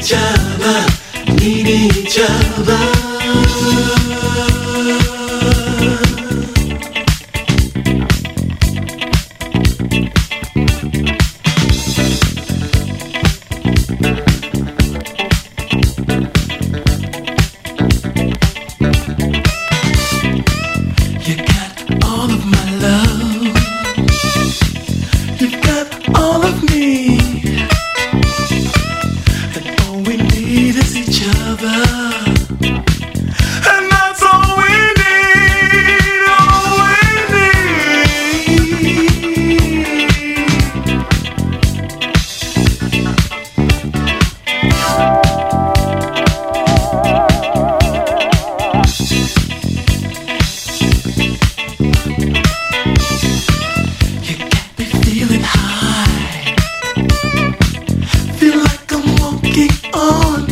each other, need each other. You got all of my love, you've got all of me, and all we need is each other, and that's all we need, all we need. You got me feeling high, feel like I'm walking on